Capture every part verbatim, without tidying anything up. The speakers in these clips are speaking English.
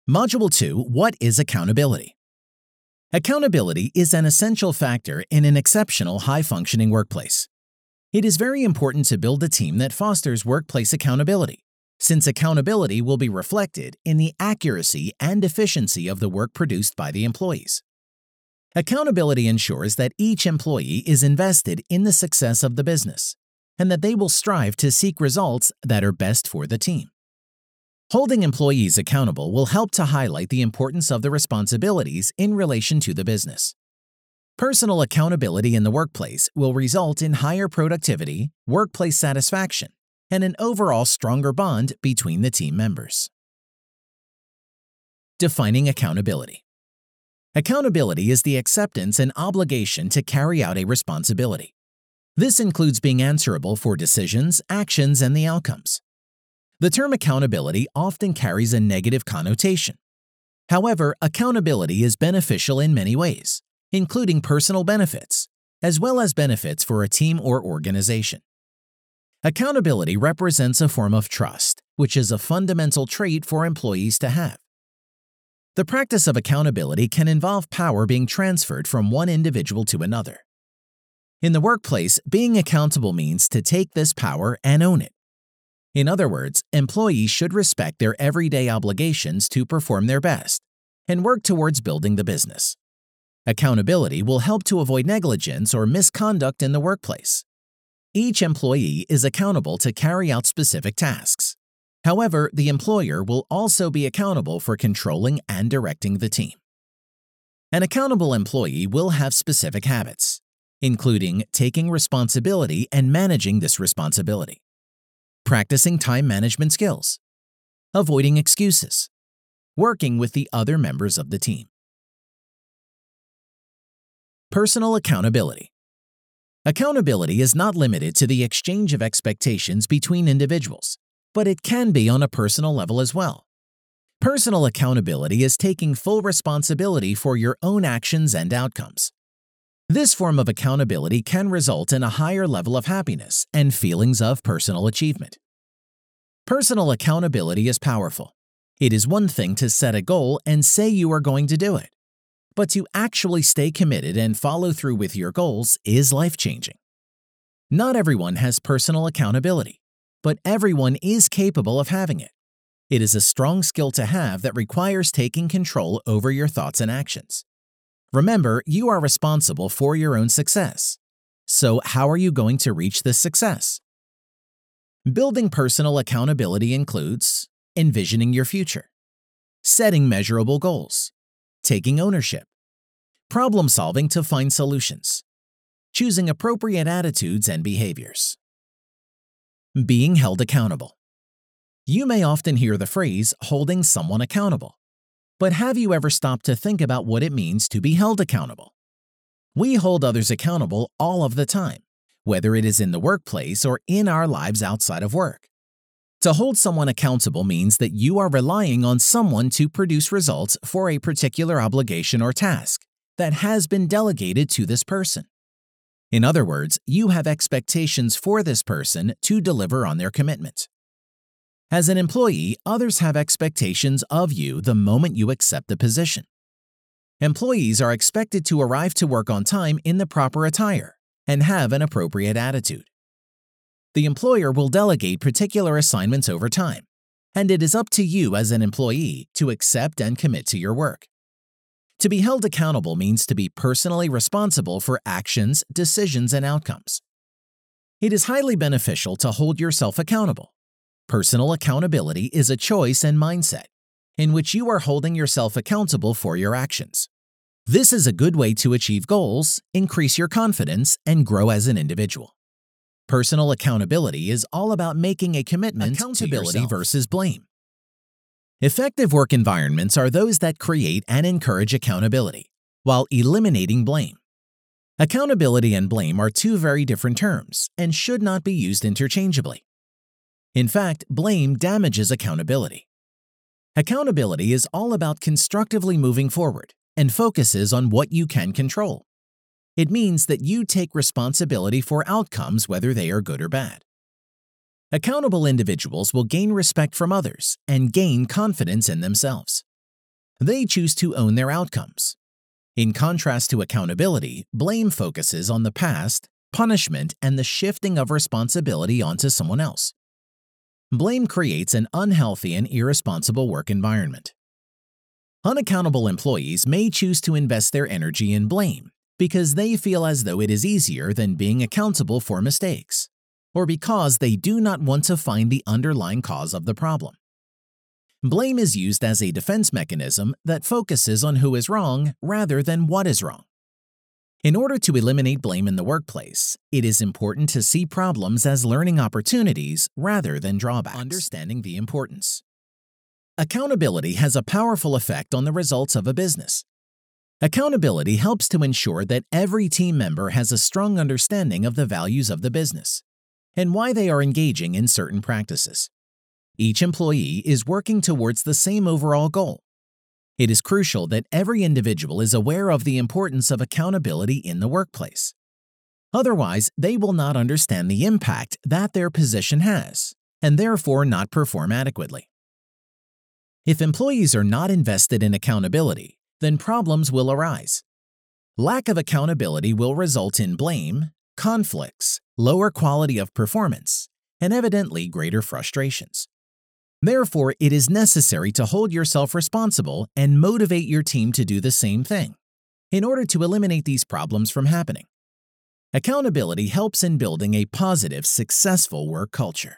Module two, What is accountability? Accountability is an essential factor in an exceptional high-functioning workplace. It is very important to build a team that fosters workplace accountability, since accountability will be reflected in the accuracy and efficiency of the work produced by the employees. Accountability ensures that each employee is invested in the success of the business, and that they will strive to seek results that are best for the team. Holding employees accountable will help to highlight the importance of the responsibilities in relation to the business. Personal accountability in the workplace will result in higher productivity, workplace satisfaction, and an overall stronger bond between the team members. Defining accountability. Accountability is the acceptance and obligation to carry out a responsibility. This includes being answerable for decisions, actions, and the outcomes. The term accountability often carries a negative connotation. However, accountability is beneficial in many ways, including personal benefits, as well as benefits for a team or organization. Accountability represents a form of trust, which is a fundamental trait for employees to have. The practice of accountability can involve power being transferred from one individual to another. In the workplace, being accountable means to take this power and own it. In other words, employees should respect their everyday obligations to perform their best and work towards building the business. Accountability will help to avoid negligence or misconduct in the workplace. Each employee is accountable to carry out specific tasks. However, the employer will also be accountable for controlling and directing the team. An accountable employee will have specific habits, including taking responsibility and managing this responsibility, practicing time management skills, avoiding excuses, working with the other members of the team. Personal accountability. Accountability is not limited to the exchange of expectations between individuals, but it can be on a personal level as well. Personal accountability is taking full responsibility for your own actions and outcomes. This form of accountability can result in a higher level of happiness and feelings of personal achievement. Personal accountability is powerful. It is one thing to set a goal and say you are going to do it, but to actually stay committed and follow through with your goals is life-changing. Not everyone has personal accountability, but everyone is capable of having it. It is a strong skill to have that requires taking control over your thoughts and actions. Remember, you are responsible for your own success. So how are you going to reach this success? Building personal accountability includes envisioning your future, setting measurable goals, taking ownership, problem-solving to find solutions, choosing appropriate attitudes and behaviors. Being held accountable. You may often hear the phrase holding someone accountable. But have you ever stopped to think about what it means to be held accountable? We hold others accountable all of the time, whether it is in the workplace or in our lives outside of work. To hold someone accountable means that you are relying on someone to produce results for a particular obligation or task that has been delegated to this person. In other words, you have expectations for this person to deliver on their commitment. As an employee, others have expectations of you the moment you accept the position. Employees are expected to arrive to work on time in the proper attire and have an appropriate attitude. The employer will delegate particular assignments over time, and it is up to you as an employee to accept and commit to your work. To be held accountable means to be personally responsible for actions, decisions, and outcomes. It is highly beneficial to hold yourself accountable. Personal accountability is a choice and mindset in which you are holding yourself accountable for your actions. This is a good way to achieve goals, increase your confidence, and grow as an individual. Personal accountability is all about making a commitment to yourself versus blame. Effective work environments are those that create and encourage accountability, while eliminating blame. Accountability and blame are two very different terms and should not be used interchangeably. In fact, blame damages accountability. Accountability is all about constructively moving forward and focuses on what you can control. It means that you take responsibility for outcomes whether they are good or bad. Accountable individuals will gain respect from others and gain confidence in themselves. They choose to own their outcomes. In contrast to accountability, blame focuses on the past, punishment, and the shifting of responsibility onto someone else. Blame creates an unhealthy and irresponsible work environment. Unaccountable employees may choose to invest their energy in blame because they feel as though it is easier than being accountable for mistakes, or because they do not want to find the underlying cause of the problem. Blame is used as a defense mechanism that focuses on who is wrong rather than what is wrong. In order to eliminate blame in the workplace, it is important to see problems as learning opportunities rather than drawbacks. Understanding the importance. Accountability has a powerful effect on the results of a business. Accountability helps to ensure that every team member has a strong understanding of the values of the business and why they are engaging in certain practices. Each employee is working towards the same overall goal. It is crucial that every individual is aware of the importance of accountability in the workplace. Otherwise, they will not understand the impact that their position has and therefore not perform adequately. If employees are not invested in accountability, then problems will arise. Lack of accountability will result in blame, conflicts, lower quality of performance, and evidently greater frustrations. Therefore, it is necessary to hold yourself responsible and motivate your team to do the same thing in order to eliminate these problems from happening. Accountability helps in building a positive, successful work culture.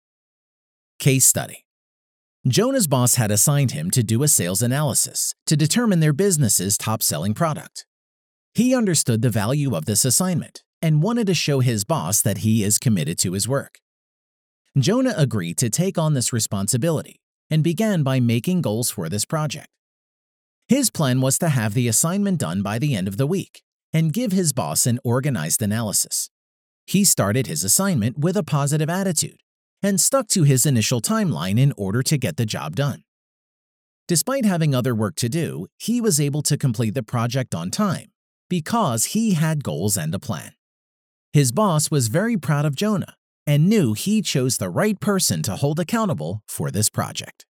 Case study. Jonah's boss had assigned him to do a sales analysis to determine their business's top-selling product. He understood the value of this assignment and wanted to show his boss that he is committed to his work. Jonah agreed to take on this responsibility and began by making goals for this project. His plan was to have the assignment done by the end of the week and give his boss an organized analysis. He started his assignment with a positive attitude and stuck to his initial timeline in order to get the job done. Despite having other work to do, he was able to complete the project on time because he had goals and a plan. His boss was very proud of Jonah and knew he chose the right person to hold accountable for this project.